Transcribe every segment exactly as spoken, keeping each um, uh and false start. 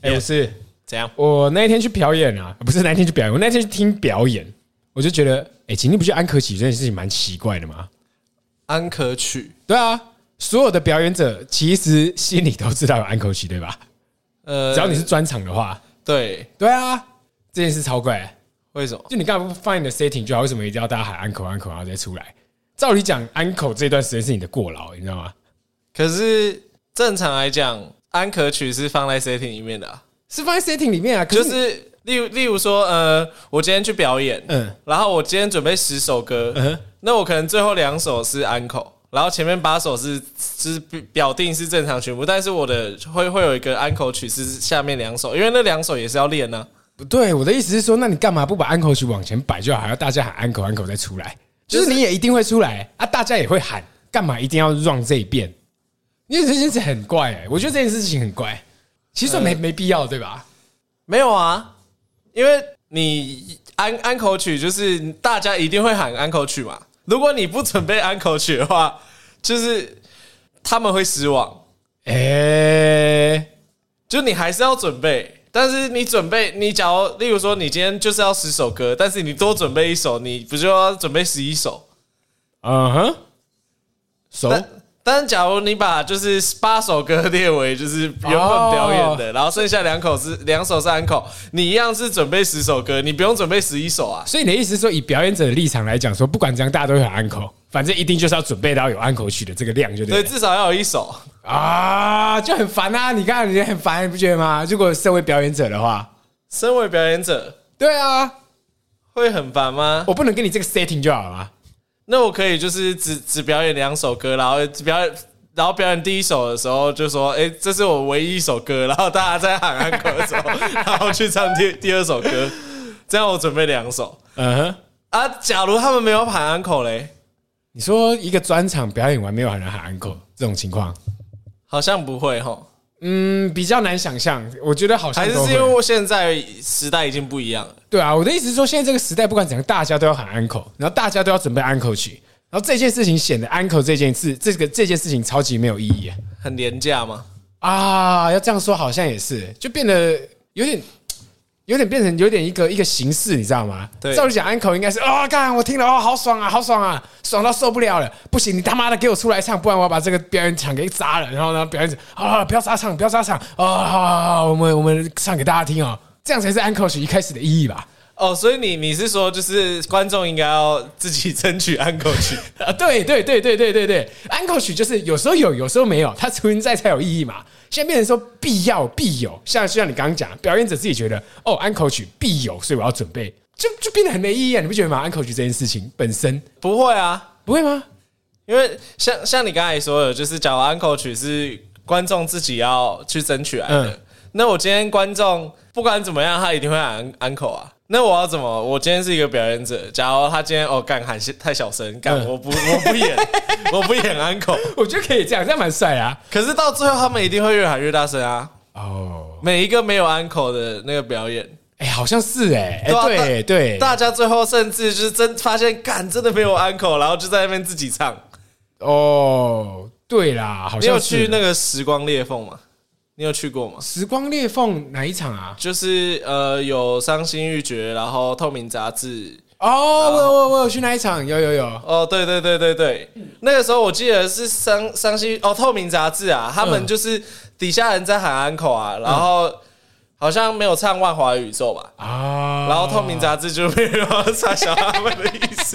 哎、欸，我是怎样？ 我那一天去表演啊，不是那一天去表演，我那天去听表演，我就觉得，哎、欸，今天不去安可曲这件事情蛮奇怪的嘛。 安可曲， 对啊，所有的表演者其实心里都知道有安可曲，对吧？呃，只要你是专场的话， 对对啊，这件事超怪。 为什么？ 就你刚才不放你的 setting 就好，为什么一定要大家喊安可安可然后再出来？照理讲，安可这段时间是你的过劳，你知道吗？ 可是正常来讲，安可曲是放在 setting 里面的、啊， 是放在 setting 里面啊。可是就是例如例如说，呃，我今天去表演，嗯，然后我今天准备十首歌，嗯，那我可能最后两首是安可，然后前面八首是是表定是正常曲目，但是我的会会有一个安可曲是下面两首，因为那两首也是要练呢、啊。 不对，我的意思是说，那你干嘛不把安可曲往前摆就好，还要大家喊安可安可再出来？就是你也一定会出来啊，大家也会喊，干嘛一定要让这一遍？因为这件事很怪哎、欸，我觉得这件事情很怪，其实没、呃、没必要，对吧？ 没有啊，因为你安安可曲就是大家一定会喊安可曲嘛。如果你不准备安可曲的话，就是他们会失望。哎、欸，就你还是要准备。但是你准备，你假如例如说你今天就是要十首歌，但是你多准备一首，你不就要准备十一首？嗯哼，首。但是假如你把就是八首歌列为就是原本表演的， oh. 然后剩下两口是两首是安可，你一样是准备十首歌，你不用准备十一首啊。 所以你的意思是说，以表演者的立场来讲，说不管怎样，大家都会喊安可，反正一定就是要准备到有安可曲的这个量，就对了。 对，至少要有一首啊，就很烦啊！你看，你很烦，你不觉得吗？如果身为表演者的话， 身为表演者， 对啊， 会很烦吗？ 我不能给你这个 setting 就好了吗？ 那我可以就是只只表演两首歌，然后表演，然后表演第一首的时候就说：“哎、欸，这是我唯一一首歌。”然后大家在喊安可的时候，然后去唱第第二首歌，这样我准备两首。嗯哼，啊，假如他们没有喊安可嘞， 你说一个专场表演完没有人喊安可这种情况， 好像不会齁。 嗯，比较难想象。我觉得好像还是是因为我现在时代已经不一样了。 对啊，我的意思是说，现在这个时代不管怎样，大家都要喊安可，然后大家都要准备安可曲，然后这件事情显得安可这件事，这个这件事情超级没有意义， 很廉价吗？ 啊，要这样说好像也是，就变得有点。有点变成有点一个一个形式，你知道吗？对，照理讲，安可应该是啊，干、哦、我听了哦，好爽啊，好爽啊，爽到受不了了，不行，你他妈的给我出来唱，不然我要把这个表演场给砸了。然后呢，表演者啊，不要撒场，不要撒场啊，好好好，我们我们唱给大家听哦，这样才是安可曲一开始的意义吧？ 哦，所以你你是说，就是观众应该要自己争取安可曲啊？对对对对对对对，安可曲就是有时候有，有时候没有，它存在才有意义嘛。现在变成说必要必有，像就像你刚刚讲，表演者自己觉得哦，安可曲必有，所以我要准备，就就变得很没意义啊！你不觉得吗？安可曲这件事情本身不会啊， 不会吗？ 因为像像你刚才说的，就是假如安可曲是观众自己要去争取来的，嗯、那我今天观众不管怎么样，他一定会喊安可啊。那我要怎么？我今天是一个表演者，假如他今天哦干喊太小声，干、嗯、我不我不演，我不演安可， 我觉得可以这样，这样蛮帅啊。 可是到最后他们一定会越喊越大声啊。哦，每一个没有安可的那个表演， 哎、欸，好像是哎、欸，对、啊、对, 对， 大家最后甚至就是真发现干真的没有安可，然后就在那边自己唱。 哦，对啦，好像是。 你有去那个时光裂缝吗？你有去过吗？ 时光裂缝哪一场啊？ 就是呃，有伤心欲绝，然后透明杂志。 哦，我我我有去那一场，有有有。 哦，对对对对对，那个时候我记得是伤伤心哦，透明杂志啊，他们就是底下人在喊安可啊，然后好像没有唱万华宇宙吧？啊，然后透明杂志就没有唱小他们的意思。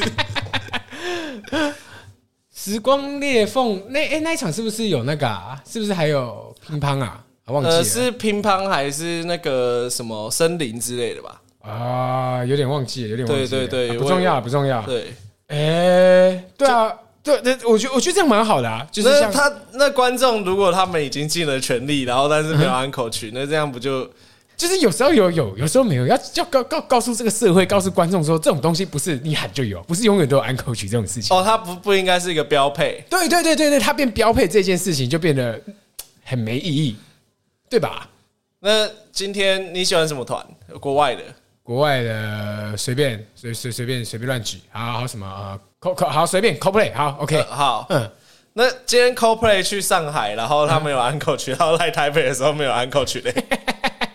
时光裂缝那哎、欸、那一场是不是有那个啊？是不是还有乒乓啊？忘记了、呃、 是乒乓还是那个什么森林之类的吧？ 啊，有点忘记了，有点忘记了。 对对对， 啊、不重要，不重要。 对， 哎、欸，对啊，对对，我觉得我觉得这样蛮好的啊。就是像他那观众，如果他们已经尽了全力，然后但是没有安可曲，嗯、那这样不就就是有时候有有，有时候没有？要要告告告诉这个社会，告诉观众说，这种东西不是你喊就有，不是永远都有安可曲这种事情。 哦，它不不应该是一个标配。 对对对对对，它变标配这件事情就变得很没意义，对吧？ 那今天你喜欢什么团？国外的？ 国外的随便随随随便随便乱举，好好什么啊？呃、好随便 Coldplay 好 OK、呃、 好嗯。那今天 Coldplay 去上海，然后他们有安可曲，然后来台北的时候没有安可曲嘞。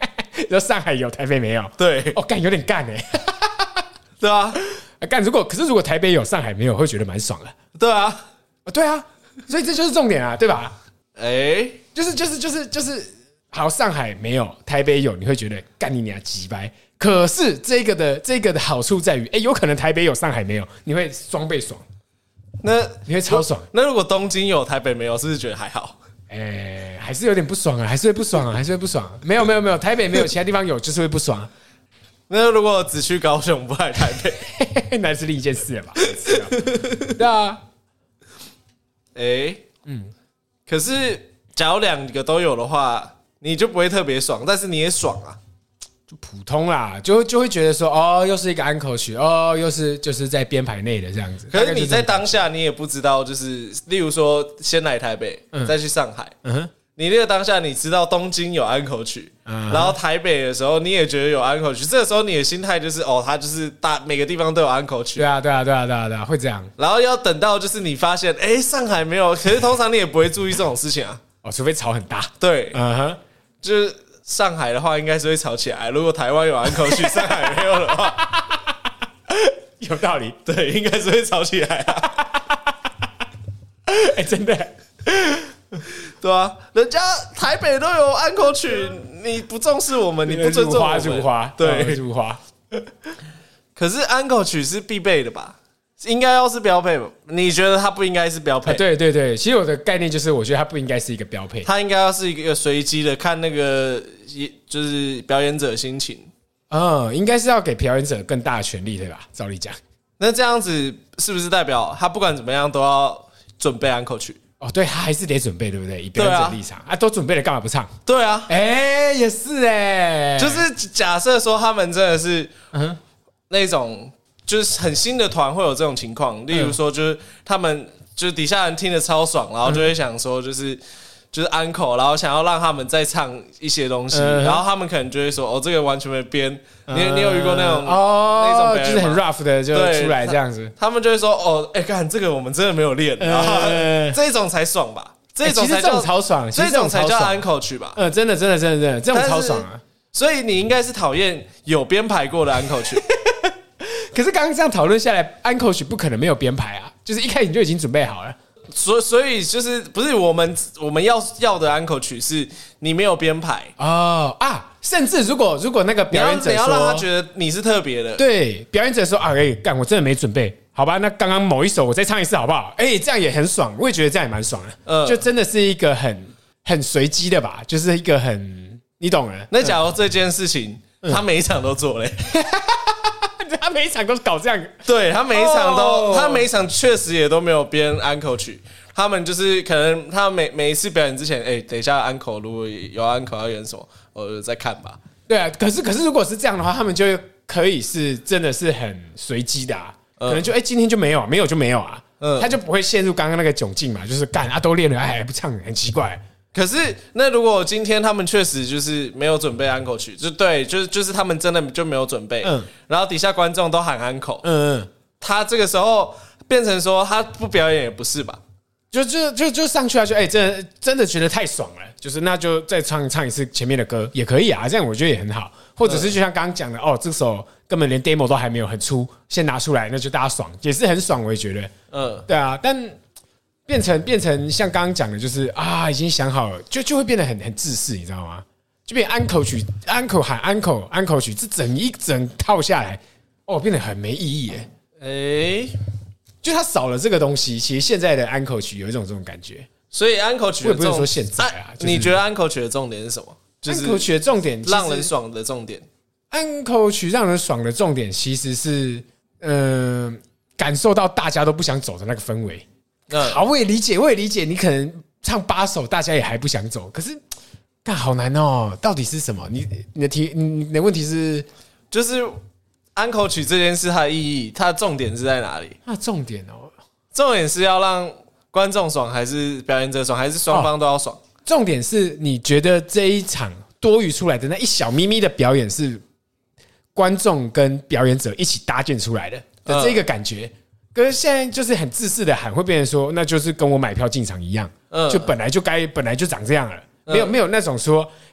然后上海有，台北没有。 对， 哦，干有点干哎。 对啊， 干如果可是如果台北有，上海没有，会觉得蛮爽的。 对啊， 对啊，所以这就是重点啊，对吧？ 哎、欸， 就是就是就是就是，好，上海没有，台北有，你会觉得干你娘鸡掰。可是这个的这个的好处在于，哎、欸，有可能台北有，上海没有，你会双倍爽。 那你会超爽。 那如果东京有，台北没有，是不是觉得还好？ 哎、欸，还是有点不爽啊，还是会不爽啊，还是会不爽、啊。没有没有没有，台北没有，其他地方有，就是会不爽、啊。 那如果只去高雄不来台北， 那是另一件事了吧？对啊， 哎、欸，嗯，可是假如两个都有的话，你就不会特别爽，但是你也爽啊， 就普通啦，就就会觉得说，哦，又是一个安口曲，哦，又是就是在编排内的这样子。 可是你在当下你也不知道，就是例如说先来台北，嗯、再去上海，嗯哼。你那个当下，你知道东京有安口曲，嗯、然后台北的时候，你也觉得有安口曲。这个时候，你的心态就是哦，它就是大每个地方都有安口曲。 对啊，对啊，对啊，对啊，对啊，会这样。 然后要等到就是你发现，哎、欸，上海没有，可是通常你也不会注意这种事情啊。 哦，除非吵很大。 对，嗯哼，就是上海的话，应该是会吵起来。如果台湾有安口曲，上海没有的话， 有道理。 对，应该是会吵起来啊。 哎、欸，真的。 对啊，人家台北都有安口曲，你不重视我们，你不尊重我们， 入花， 对， 入花。 可是安口曲是必备的吧？应该要是标配吧？你觉得它不应该是标配？ 啊、对对对，其实我的概念就是，我觉得它不应该是一个标配， 它应该要是一个随机的，看那个就是表演者心情。 嗯，应该是要给表演者更大的权利，对吧？照理讲， 那这样子是不是代表他不管怎么样都要准备安口曲？ 哦，对，他还是得准备，对不对？以表演者立场 啊, 啊，都准备了，干嘛不唱？ 对啊， 哎、欸，也是哎、欸， 就是假设说他们真的是，嗯，那种就是很新的团会有这种情况，例如说就是他们就是底下人听得超爽，然后就会想说就是就是安口，然后想要让他们再唱一些东西，嗯、然后他们可能就会说哦，这个完全没编。你你有遇过那种、嗯、 哦那种就是很 rough 的就出来这样子， 他, 他们就会说哦，哎、欸，看这个我们真的没有练，然后这种才爽吧。这种才叫、 欸、超爽， 这种才叫安口曲吧？ 嗯，真的，真的，真的，真的，这种超爽啊！ 所以你应该是讨厌有编排过的安口曲。 可是刚刚这样讨论下来，安口曲不可能没有编排啊，就是一开始你就已经准备好了。 所所以就是不是我们我们要要的安口曲是你没有编排哦啊，甚至如果如果那个表演者说你 要, 你要让他觉得你是特别的， 对，表演者说啊，哎，干我真的没准备。好吧，那刚刚某一首我再唱一次好不好？哎、欸，这样也很爽，我也觉得这样也蛮爽的。嗯，就真的是一个很很随机的吧，就是一个很你懂了。 那假如这件事情、嗯、他每一场都做嘞， 他每一场都搞这样， 对他每一场都，哦、他每一场确实也都没有编安口曲。他们就是可能他每每一次表演之前，哎、欸，等一下安口如果有安口要演什么，我再看吧。 对啊，可是可是如果是这样的话，他们就可以是真的是很随机的啊。可能就哎、欸，今天就没有，没有就没有啊，嗯，他就不会陷入刚刚那个窘境嘛，就是干啊都练了，哎还不唱，很奇怪。 可是那如果今天他们确实就是没有准备安口曲，就对，就是就是他们真的就没有准备，嗯，然后底下观众都喊安口，嗯嗯，他这个时候变成说他不表演也不是吧？ 就就就就上去啊，就哎、欸，真的真的觉得太爽了，就是那就再唱唱一次前面的歌也可以啊，这样我觉得也很好。或者是就像刚刚讲的，哦，这首根本连 demo 都还没有很出，先拿出来，那就大家爽，也是很爽，我也觉得，嗯，对啊。但变成变成像刚刚讲的，就是啊，已经想好了，就就会变得很很自私，你知道吗？就变安口曲，安口喊安口安口曲，这整一整套下来，哦，变得很没意义耶。哎、欸，就它少了这个东西，其实现在的安口曲有一种这种感觉。 所以安口曲的重， 我也不是说现在啊，就是、 你觉得安口曲的重点是什么？ 安口曲的重点， 让人爽的重点。 安口曲让人爽的重点，其实是，嗯、呃，感受到大家都不想走的那个氛围。嗯，好，我也理解，我也理解，你可能唱八首，大家也还不想走，可是，干好难哦，到底是什么？你你的题，你的问题是， 就是安口曲这件事它的意义，它的重点是在哪里？ 它的重点哦， 重点是要让观众爽，还是表演者爽，还是双方都要爽？哦， 重点是你觉得这一场多余出来的那一小咪咪的表演是观众跟表演者一起搭建出来的的这个感觉。嗯，可是现在就是很自私的喊，会变成说，那就是跟我买票进场一样，嗯，就本来就该本来就长这样了，没有没有那种说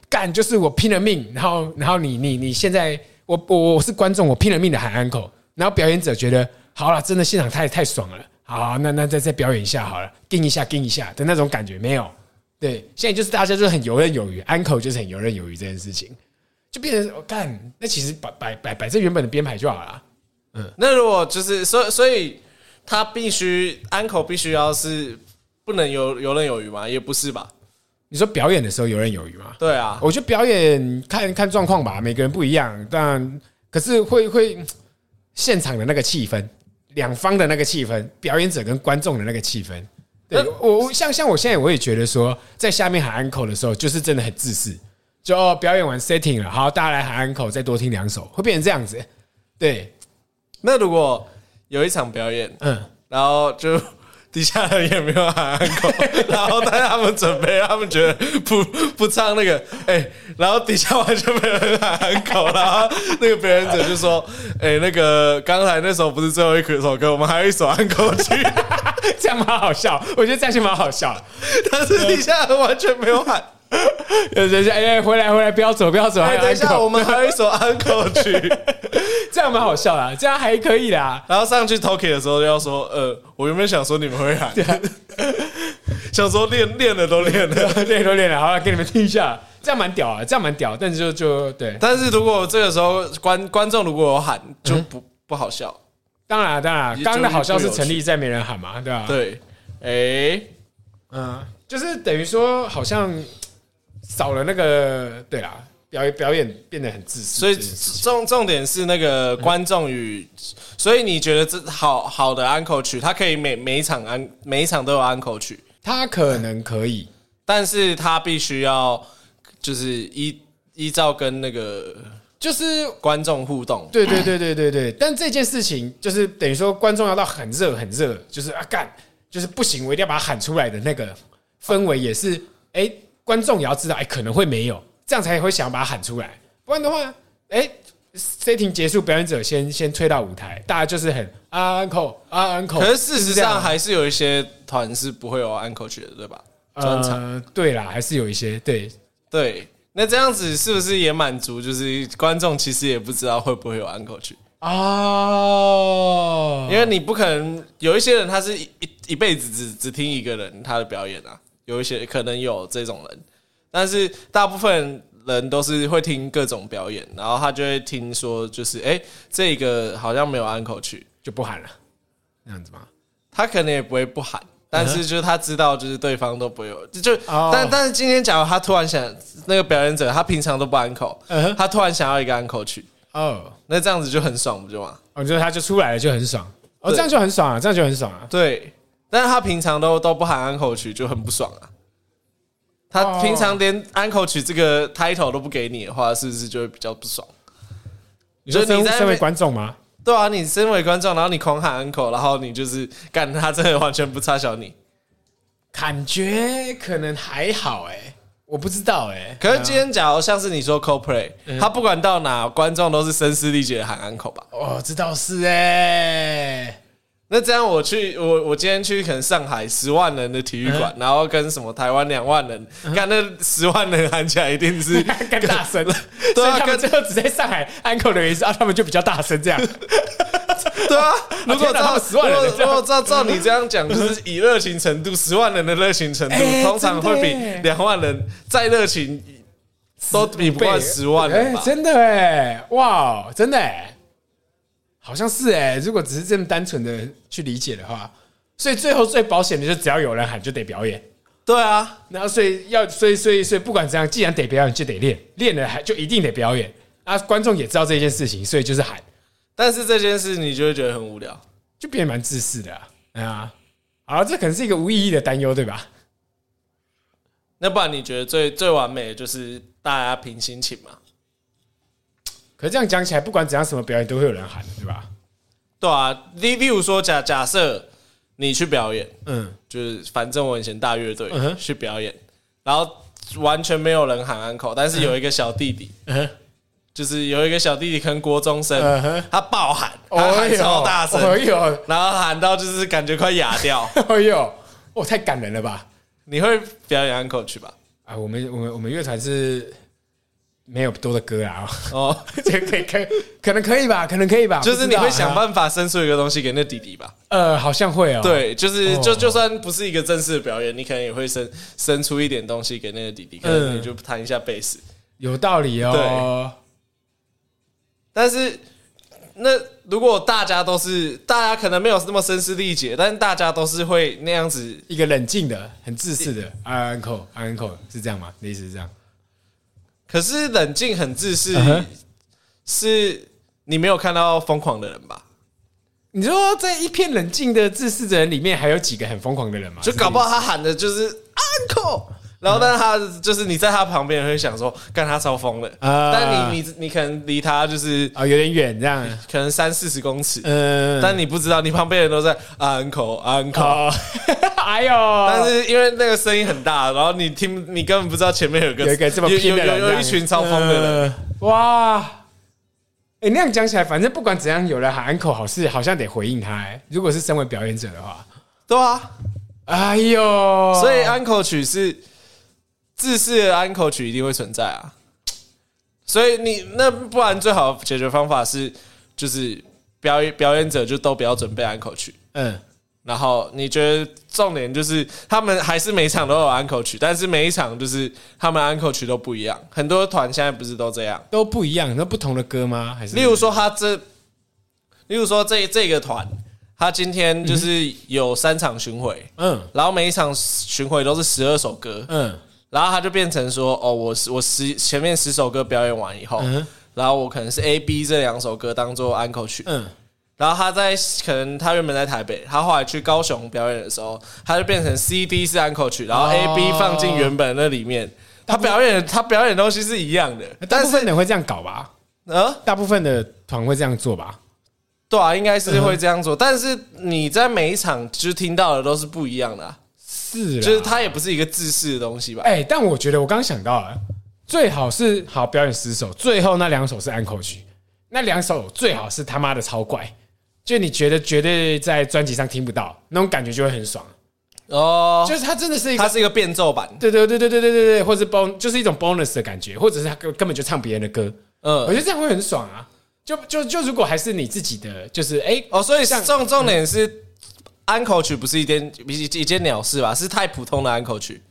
干就是我拼了命，然后然后你你你现在我我我是观众，我拼了命的喊安可，然后表演者觉得好了，真的现场太太爽了，好，那那再再表演一下好了，跟一下跟一下的那种感觉没有。对，现在就是大家就是很游刃有余，安可就是很游刃有余这件事情，就变成我干、哦，那其实摆摆摆摆这原本的编排就好了。 嗯，那如果就是所以所以他必须安可必须要是不能游游刃有余吗？也不是吧。 你说表演的时候游刃有余吗？ 对啊， 我觉得表演看看状况吧，每个人不一样。但可是会会现场的那个气氛，两方的那个气氛，表演者跟观众的那个气氛。对我像像我现在我也觉得说，在下面喊安可的时候，就是真的很自私。就、哦、表演完 setting 了，好，大家来喊安可，再多听两首，会变成这样子。对， 那如果有一场表演，嗯，然后就。底下人也没有喊安可，然后但是他们准备，他们觉得不不唱那个，哎、欸，然后底下完全没有人喊安可，然后那个表演者就说，哎、欸，那个刚才那首不是最后一首歌，我们还有一首安可曲， 这样蛮好笑，我觉得这样就蛮好笑， 但是底下人完全没有喊。 有人说：“哎，回来回来，不要走不要走！ 哎，等一下，我们还有一首安可曲， 这样蛮好笑的，这样还可以啦。 然后上去 Toki 的时候就要说，呃，我原本想说你们会喊，想说练练了都练了， 练都练了，好了，给你们听一下，这样蛮屌啊，这样蛮屌。但是就就对， 但是如果这个时候观观众如果有喊，就不、嗯、不好笑。 当然当然，刚刚的好笑是成立在没人喊嘛，对吧、啊？ 对，哎、欸， 嗯，就是等于说好像。”少了那个，对啦，表演表演变得很自私， 所以重重点是那个观众与，所以你觉得这好好的安可曲，它可以每每一场安每一场都有安可曲， 它可能可以， 但是它必须要就是依依照跟那个就是观众互动， 对对对对对对，但这件事情就是等于说观众要到很热很热，就是啊干，就是不行，我一定要把它喊出来的那个氛围也是，哎、欸。观众也要知道，哎、欸，可能会没有，这样才会想把它喊出来。不然的话，哎、欸、，setting 结束，表演者先先推到舞台，大家就是很啊安可啊安可。 可是事实上还是有一些团是不会有安可曲的，对吧？专场、 呃，对啦，还是有一些，对对。那这样子是不是也满足？就是观众其实也不知道会不会有安可曲哦， 因为你不可能有一些人他是一一一辈子只只听一个人他的表演啊。有一些可能有这种人，但是大部分人都是会听各种表演，然后他就会听说，就是哎、欸，这个好像没有安可曲， 就不喊了，这样子吗？ 他可能也不会不喊，但是就是他知道，就是对方都不会有，就就、 哦、 但但是今天假如他突然想那个表演者，他平常都不安可，嗯、他突然想要一个安可曲，哦，那这样子就很爽，不就吗？ 我觉得他就出来了，就很爽，哦，这样就很爽啊，这样就很爽啊， 对。但是他平常都都不喊安可曲，就很不爽啊。他平常连安可曲这个 title 都不给你的话，是不是就会比较不爽？ 你说你身为观众吗？ 对啊，你身为观众，然后你狂喊安可，然后你就是干他真的完全不差小你， 感觉可能还好哎、欸，我不知道哎、欸。 可是今天假如像是你说 Coldplay，、嗯、他不管到哪，观众都是声嘶力竭的喊安可吧？ 哦，这倒是哎、欸。 那这样我去，我我今天去可能上海十万人的体育馆，嗯、然后跟什么台湾两万人，看、嗯、那十万人喊起来一定是更大声了。对啊，他们最后只在上海安可的原因是啊，他们就比较大声这样。 对啊，如果照十万人， 如果照照你这样讲，就是以热情程度，十万人的热情程度，欸、通常会比两万人再热情都比不过十万人吧？ 欸、真的哎、欸，哇，真的哎、欸。好像是哎、欸，如果只是这么单纯的去理解的话，所以最后最保险的就是只要有人喊就得表演。 对啊， 然后所以要所以所以所以不管怎样，既然得表演就得练，练了还就一定得表演啊！观众也知道这件事情，所以就是喊。 但是这件事你就会觉得很无聊， 就变得蛮自私的啊！哎呀，好，这可能是一个无意义的担忧，对吧？ 那不然你觉得最最完美的就是大家凭心情嘛？ 可是这样讲起来，不管怎样，什么表演都会有人喊，对吧？ 对啊，例例如说假假设你去表演，嗯，就是反正我以前大乐队、嗯、去表演，然后完全没有人喊安可，但是有一个小弟弟，嗯、就是有一个小弟弟可能国中生，嗯、他爆喊，他喊超大声， 哎呦， 然后喊到就是感觉快哑掉， 哎呦，哦，太感人了吧！ 你会表演安可曲吧？ 啊，我们我们我们乐团是没有多的歌啦。哦，这可以可可能可以吧，可能可以吧。 就是你会想办法生出一个东西给那弟弟吧？ 呃，好像会哦。 对，就是就就算不是一个正式的表演，你可能也会生生出一点东西给那个弟弟，可能你就弹一下贝斯。 有道理哦。对。 但是那如果大家都是，大家可能没有那么声嘶力竭，但是大家都是会那样子一个冷静的、很自私的。uncle uncle 是这样吗？你的意思是这样？ 可是冷静很自私， uh-huh. 是你没有看到疯狂的人吧？ 你说在一片冷静的自私的人里面，还有几个很疯狂的人吗？ 就搞不好他喊的就是 uncle， 然后但是他就是你在他旁边会想说，干他超疯的，uh, 但你你你可能离他就是哦有点远，这样可能三四十公尺，嗯，但你不知道你旁边人都在 uncle uncle。 哎呦！ 但是因为那个声音很大，然后你听，你根本不知道前面有个有一个这么拼的人， 有有有一群超疯的人，呃、 哇！哎、欸，那样讲起来，反正不管怎样，有人喊 uncle 好是好像得回应他、欸。如果是身为表演者的话， 对啊， 哎呦！ 所以 uncle 曲是自私的 uncle 曲一定会存在啊。所以你那不然最好的解决方法是，就是表演表演者就都不要准备 uncle 曲，嗯。然后你觉得重点就是他们还是每一场都有安可曲，但是每一场就是他们安可曲都不一样。很多团现在不是都这样， 都不一样，那不同的歌吗？还是例如说他这，例如说这这个团，他今天就是有三场巡回，嗯，然后每一场巡回都是十二首歌，嗯，然后他就变成说，哦，我我十前面十首歌表演完以后，嗯，然后我可能是 A、B 这两首歌当做安可曲，嗯。然后他在可能他原本在台北，他后来去高雄表演的时候，他就变成 C D 是安可曲，然后 A B 放进原本那里面。他表演他表演的东西是一样的， 大部分人会这样搞吧？呃，大部分的团会这样做吧？ 对啊，应该是会这样做。但是你在每一场就听到的都是不一样的、啊， 是， 就是它也不是一个自私的东西吧？ 哎、欸，但我觉得我刚刚想到了，最好是好表演十首，最后那两首是安可曲，那两首最好是他妈的超怪。就你觉得绝对在专辑上听不到那种感觉，就会很爽哦。就是它真的是一个， 它是一个变奏版， 对对对对对对对对，或者 bon 就是一种 bonus 的感觉，或者是他根本就唱别人的歌，嗯，我觉得这样会很爽啊。就就就如果还是你自己的，就是哎、欸、 哦，所以重重点是安可曲不是一件一件鸟事吧？是太普通的安可曲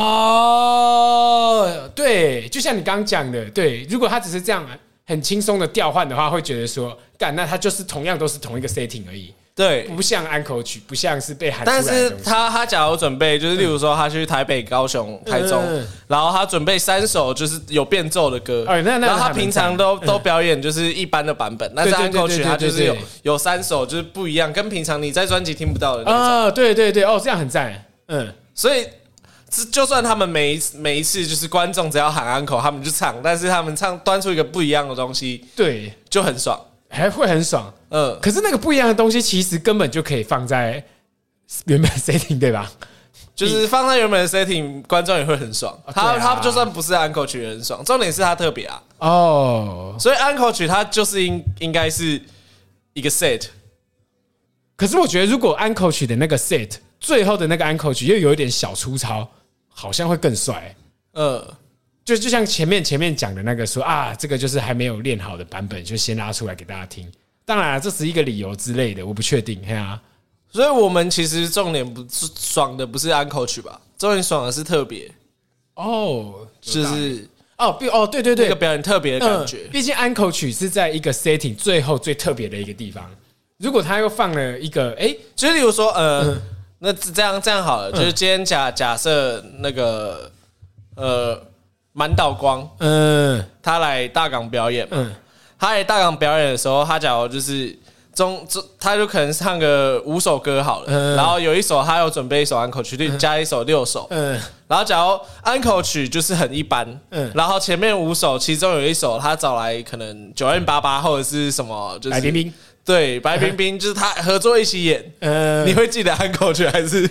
哦。对，就像你刚刚讲的，对，如果他只是这样很轻松的调换的话，会觉得说，干，那他就是同样都是同一个 setting 而已，对，不像安可曲，不像是被喊出来的东西。 但是他他假如准备，就是例如说他去台北、高雄、台中，嗯、然后他准备三首就是有变奏的歌，哦、那那然后他平常都、嗯、都表演就是一般的版本，但是安可曲他就是有有三首就是不一样，跟平常你在专辑听不到的那种。 啊，对对对，哦，这样很赞，嗯， 所以。就算他们每一每一次就是观众只要喊安可，他们就唱，但是他们唱端出一个不一样的东西， 对， 就很爽， 还会很爽。嗯，可是那个不一样的东西，其实根本就可以放在原本的 setting， 对吧？ 就是放在原本的 setting， 观众也会很爽。他、啊、他就算不是安可曲也很爽，重点是他特别啊。哦，所以安可曲它就是应应该是一个 set。 可是我觉得，如果安可曲的那个 set 最后的那个安可曲又有一点小粗糙。好像会更帅、欸，呃，就就像前面前面讲的那个说啊，这个就是还没有练好的版本，就先拉出来给大家听。当然、啊，这是一个理由之类的，我不确定。嘿啊， 所以我们其实重点不是爽的，不是安可曲吧？重点爽的是特别哦，就是哦，哦，对对对， 那个表演特别的感觉。 毕、呃、竟安可曲是在一个 setting 最后最特别的一个地方。如果他又放了一个，哎、欸， 就例如说，呃。嗯那这样这样好了，就是今天假假设那个呃满岛光，嗯，他来大港表演，嗯，他来大港表演的时候，他假如就是中中，他就可能唱个五首歌好了，嗯，然后有一首他有准备一首安可曲，加一首六首，嗯，然后假如安可曲就是很一般，嗯，然后前面五首其中有一首他找来可能九 N 八八或者是什么，就是白冰冰。 对，白冰冰就是他合作一起演，呃、你会记得安可曲还是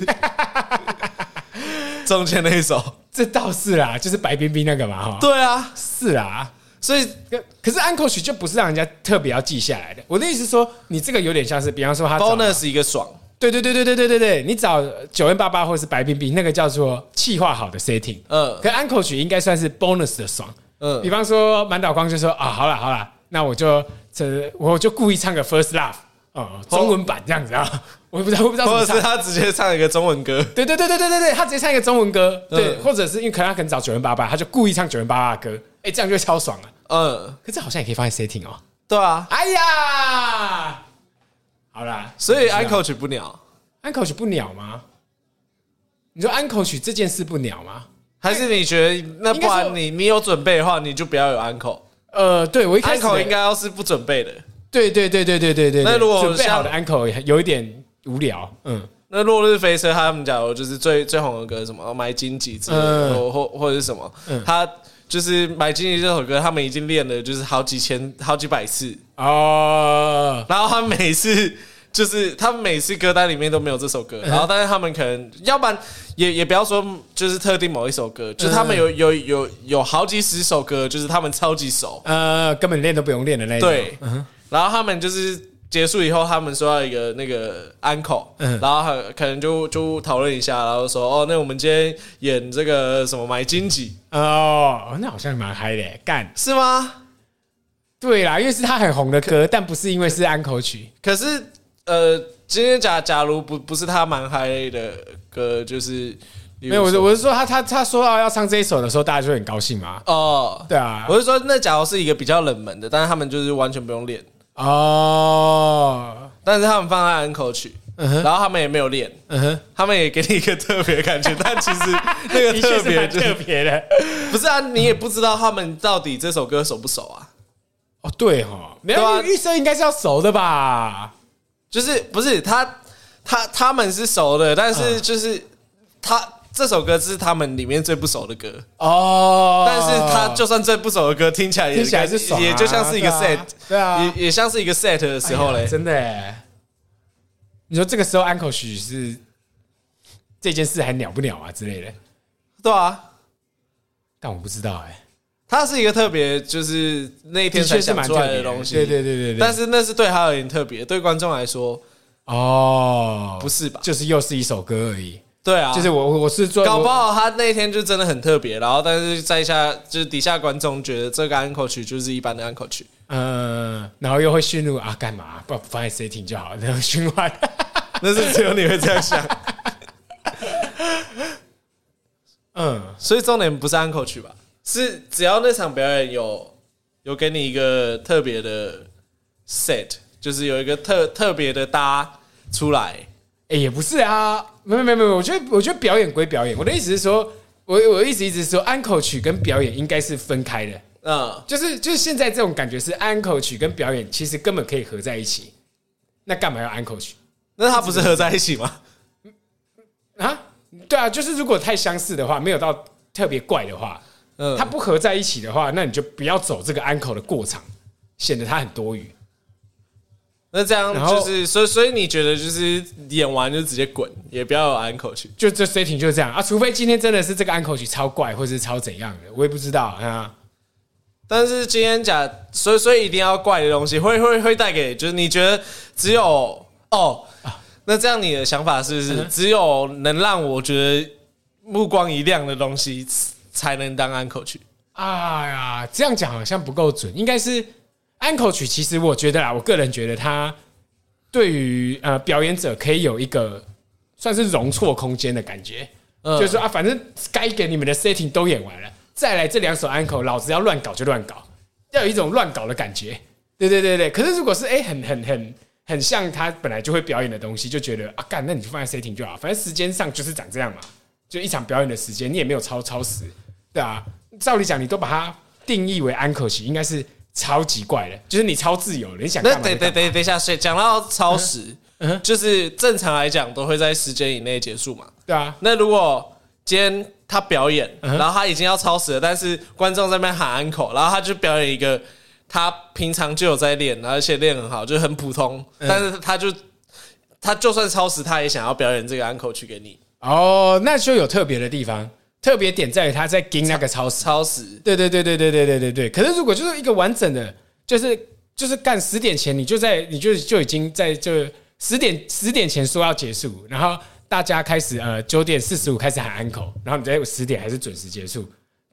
中间那一首？ 这倒是啦，就是白冰冰那个嘛，哈。 对啊， 是啊， 所以可是安可曲就不是让人家特别要记下来的。我的意思是说，你这个有点像是，比方说他 bonus 一个爽， 对对对对对对对对，你找九 N 八八或是白冰冰，那个叫做企划好的 setting， 嗯，可安可曲应该算是 bonus 的爽。 嗯，比方说满岛光就说啊，好了好了，那我就这我就故意唱个 First Love 哦，中文版这样子啊，我不知道我不知道怎么唱， 或者是他直接唱一个中文歌， 对对对对对对对，他直接唱一个中文歌，对，嗯、或者是因为可能他可能找九零八八，他就故意唱九零八八的歌，哎、欸，这样就会超爽了。嗯，可是好像也可以放在 setting 哦。 对啊， 哎呀，好啦， 所以安口曲不鸟， 安口曲不鸟吗？你说安口曲这件事不鸟吗？ 还是你觉得那不然你你有准备的话，你就不要有安口？ 呃，对我一开始安口应该要是不准备的。 对对对对对对对。 那如果准备好的安口有一点无聊，嗯。 那落日飞车他们假如就是最最红的歌什么买荆棘之类的，嗯、或或者是什么，嗯、他。就是买荆棘这首歌，他们已经练了就是好几千、好几百次哦。然后他们每次就是他们每次歌单里面都没有这首歌，然后但是他们可能要不然也也不要说就是特定某一首歌，就是他们有有有有好几十首歌，就是他们超级熟，呃， 根本练都不用练的那种。 对，然后他们就是结束以后，他们说要一个那个安口，然后可能就就讨论一下，然后说哦，那我们今天演这个什么买荆棘哦，那好像蛮嗨的，干是吗？ 对啦，因为是他很红的歌，但不是因为是安口曲。 可是呃，今天假假如不不是他蛮嗨的歌，就是没有，我是我是说他他他说到要唱这一首的时候，大家就很高兴嘛。哦，对啊， 我是说那假如是一个比较冷门的，但是他们就是完全不用练。 哦， 但是他们放在安口曲，嗯、然后他们也没有练，嗯、他们也给你一个特别的感觉，但其实那个特别就是特别的， 不是啊，你也不知道他们到底这首歌熟不熟啊？ 哦，对哈，没有预设应该是要熟的吧？ 就是不是他他他们是熟的，但是就是他。这首歌是他们里面最不熟的歌哦，但是他就算最不熟的歌，听起来也听起来是爽、啊， 也就像是一个 set， 对啊， 也也像是一个 set 的时候嘞、哎， 真的耶。你说这个时候安口曲是这件事还鸟不鸟啊之类的， 对啊， 但我不知道哎， 它是一个特别，就是那一天才想出来的东西， 对对对对对， 但是那是对他而言特别，对观众来说， 哦， 不是吧？ 就是又是一首歌而已。 对啊， 就是我我是做， 搞不好他那天就真的很特别，然后但是在下就是底下观众觉得这个安口曲就是一般的安口曲， 嗯，然后又会陷入啊干嘛不放在 setting 就好了那种循环， 那是只有你会这样想，嗯，所以重点不是安口曲吧？是只要那场表演有有给你一个特别的 set， 就是有一个特特别的搭出来。 哎、欸，也不是啊，没有没有没有，我觉得我觉得表演归表演，我的意思是说，我我的意思一直是说，安口曲跟表演应该是分开的，嗯，就是就是现在这种感觉是安口曲跟表演其实根本可以合在一起，那干嘛要安口曲？ 那它不是合在一起吗？ 啊，对啊，就是如果太相似的话，没有到特别怪的话，嗯，它不合在一起的话，那你就不要走这个安口的过场，显得它很多余。 那这样就是，所以所以你觉得就是演完就直接滚，也不要有安口曲， 就这 setting 就是这样啊，除非今天真的是这个安口曲超怪，或是超怎样的，我也不知道啊。 但是今天讲，所以所以一定要怪的东西，会会会带给，就是你觉得只有哦，那这样你的想法是不是只有能让我觉得目光一亮的东西才能当安口曲？ 哎呀，这样讲好像不够准，应该是。安口曲其实我觉得啦，我个人觉得它对于呃表演者可以有一个算是容错空间的感觉，嗯、就是说啊，反正该给你们的 setting 都演完了，再来这两首安口，老子要乱搞就乱搞，要有一种乱搞的感觉。对对对对，可是如果是哎、欸、很很很很像他本来就会表演的东西，就觉得啊干，那你就放在 setting 就好，反正时间上就是长这样嘛，就一场表演的时间，你也没有超超时，对啊，照理讲你都把它定义为安口曲，应该是。超级怪的，就是你超自由的，你想干嘛那等等等等一下，所以讲到超时，嗯嗯、就是正常来讲都会在时间以内结束嘛。 对啊。 那如果今天他表演，嗯、然后他已经要超时了，但是观众在那边喊安口，然后他就表演一个他平常就有在练，而且练很好，就很普通，嗯、但是他就他就算超时，他也想要表演这个安口曲给你。 哦，那就有特别的地方。特别点在于他在盯那个超时， 超时， 对对对对对对对对对。可是如果就是一个完整的，就是就是干十点前，你就在你就就已经在就十点十点前说要结束，然后大家开始呃九点四十五开始喊安口，然后你在十点还是准时结束，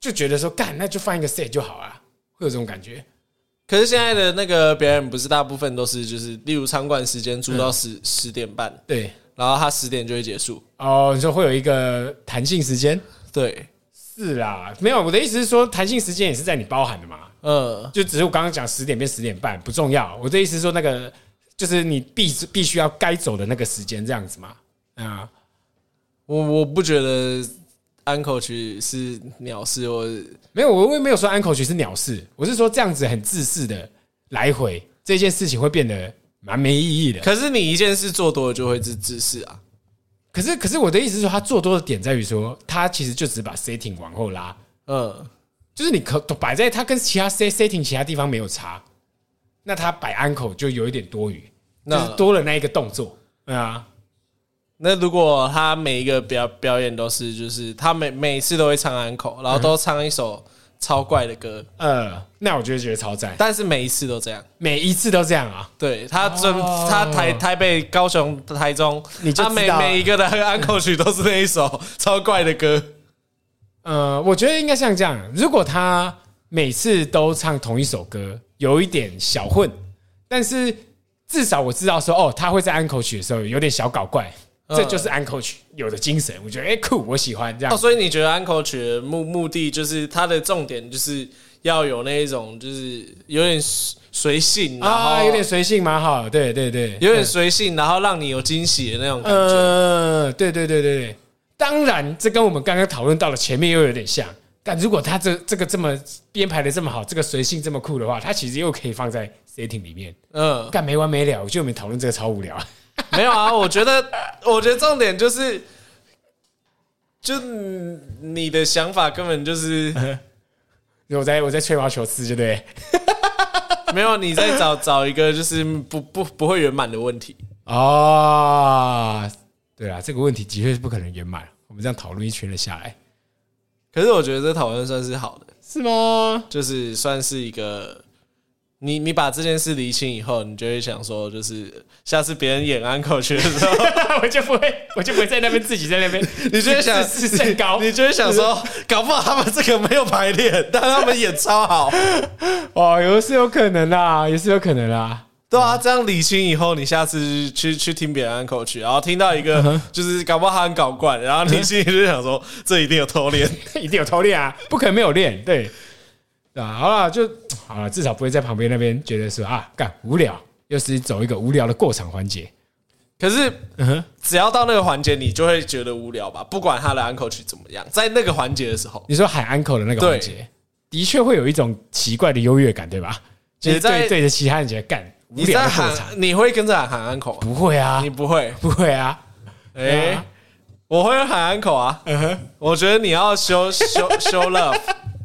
就觉得说干那就放一个 set 就好了，会有这种感觉。 可是现在的那个表演不是大部分都是就是例如场馆时间租到十十、嗯、点半， 对， 然后他十点就会结束。 哦，你说会有一个弹性时间？ 对， 是啦，没有，我的意思是说弹性时间也是在你包含的嘛。嗯，就只是我刚刚讲十点变十点半不重要，我的意思是说那个就是你必必须要该走的那个时间这样子嘛。啊、嗯， 我我不觉得安口曲是鸟事，我没有，我也没有说安口曲是鸟事，我是说这样子很自私的来回这件事情会变得蛮没意义的。 可是你一件事做多了就会是自私啊。 可是可是我的意思是说，他做多的点在于说，他其实就只是把 setting 往后拉，嗯，就是你可摆在他跟其他 setting 其他地方没有差，那他摆安口就有一点多余，就是多了那一个动作，对啊。 那如果他每一个表表演都是，就是他每每次都会唱安口，然后都唱一首超怪的歌， 呃，那我就觉得超赞。 但是每一次都这样， 每一次都这样啊？ 对，他准、哦、他台台北、高雄、台中， 你就他每每一个的安口曲都是那一首超怪的歌。 呃，我觉得应该像这样，如果他每次都唱同一首歌，有一点小混，但是至少我知道说，哦，他会在安口曲的时候有点小搞怪。这就是安口曲有的精神，我觉得哎酷，我喜欢这样。 哦，所以你觉得安口曲的目目的就是它的重点就是要有那一种就是有点随性，然后、 啊、有点随性蛮好，对对对， 有点随性，然后让你有惊喜的那种感觉。 呃，对对对对对，当然这跟我们刚刚讨论到的前面又有点像。但如果他这这个这么编排的这么好，这个随性这么酷的话，他其实又可以放在 setting 里面，嗯，干没完没了。我觉得我们讨论这个超无聊。 没有啊，我觉得，我觉得重点就是，就你的想法根本就是， 我在我在吹毛求疵，对不对？ 没有，你在找找一个就是不不不会圆满的问题哦。对啊，这个问题的确是不可能圆满。我们这样讨论一圈了下来， 可是我觉得这讨论算是好的， 是吗？ 就是算是一个。你你把这件事厘清以后，你就会想说，就是下次别人演安口曲的时候， 我就不会，我就不会在那边自己在那边， 你就会想自视甚高， 你就会想说，搞不好他们这个没有排练，但他们演超好， 哦，有是有可能啦，也是有可能啦。 对啊，这样理清以后，你下次去去听别人安口曲，然后听到一个就是搞不好他很搞怪，然后你心里就想说，这一定有偷练， 一定有偷练啊，不可能没有练，对。啊，好了，就好了，至少不会在旁边那边觉得说啊，干无聊，又是走一个无聊的过场环节。 可是，嗯、只要到那个环节，你就会觉得无聊吧？不管他的安口曲怎么样，在那个环节的时候， 你说喊安口的那个环节，的确会有一种奇怪的优越感，对吧？就是对对着其他人觉得干无聊的过场， 你会跟着喊安口、啊？ 不会啊， 你不会， 不会啊。哎、欸啊， 我会喊安口啊。嗯哼，我觉得你要 show show show love。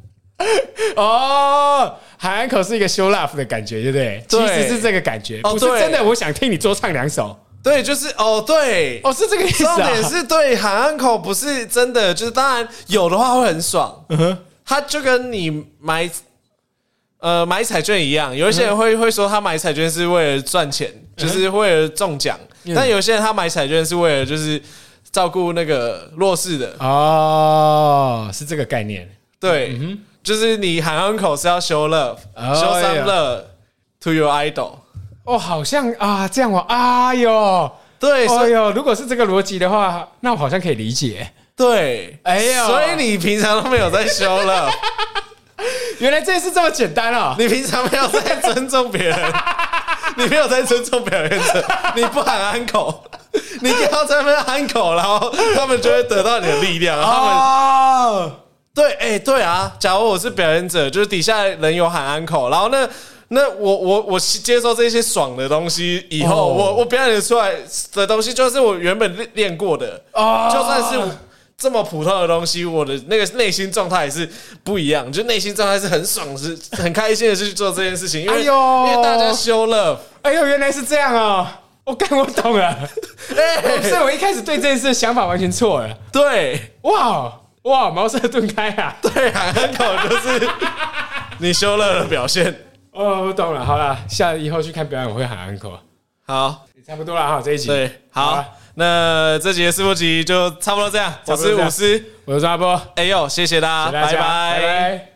哦，喊安口是一个 show love 的感觉，对不对？ 对， 其实是这个感觉，不是真的。我想听你多唱两首。 对，就是哦，对， 哦，是这个意思、啊。 重点是对喊安口不是真的，就是当然有的话会很爽。嗯哼，他就跟你买呃买彩券一样，有一些人会会说他买彩券是为了赚钱，就是为了中奖、嗯，但有些人他买彩券是为了就是照顾那个弱势的。 哦，是这个概念。 对。嗯哼，就是你喊安口是要 show love，show、oh, some love to your idol。哦， 好像啊，这样哦，哎呦， 对， 哎呦，如果是这个逻辑的话，那我好像可以理解。 对， 哎呦， 所以你平常都没有在 show love， 原来这件事这么简单哦。 你平常没有在尊重别人，你没有在尊重表演者，你不喊安口，你不要在那边安口，然后他们就会得到你的力量，他们。 哦， 对，哎、欸，对啊，假如我是表演者，就是底下人有喊安口，然后那那我我我接受这些爽的东西以后， oh. 我我表演出来的东西就是我原本练过的，哦、oh. ，就算是这么普通的东西，我的那个内心状态也是不一样，就内心状态是很爽，是很开心的去做这件事情，因为、哎、因为大家 show love， 哎呦，原来是这样啊！我刚我懂了，欸、所以我一开始对这件事的想法完全错了。 对， 哇。哇，茅塞顿开啊！ 对，喊安口就是你show love的表现。 哦，我懂了。好了，下以后去看表演我会喊安口。 好， 差不多了哈，这一集。 对，好， 那这集的四部集就差不多这样。我是伍思， 我是阿波， 哎呦，谢谢大家，拜拜。 拜拜。